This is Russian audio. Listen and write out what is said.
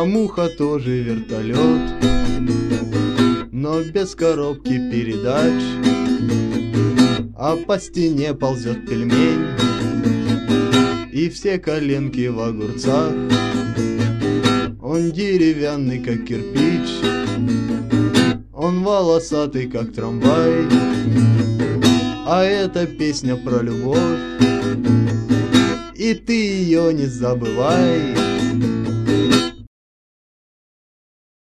А муха тоже вертолет, но без коробки передач. А по стене ползет пельмень, и все коленки в огурцах. Он деревянный, как кирпич, он волосатый, как трамвай. А это песня про любовь, и ты ее не забывай.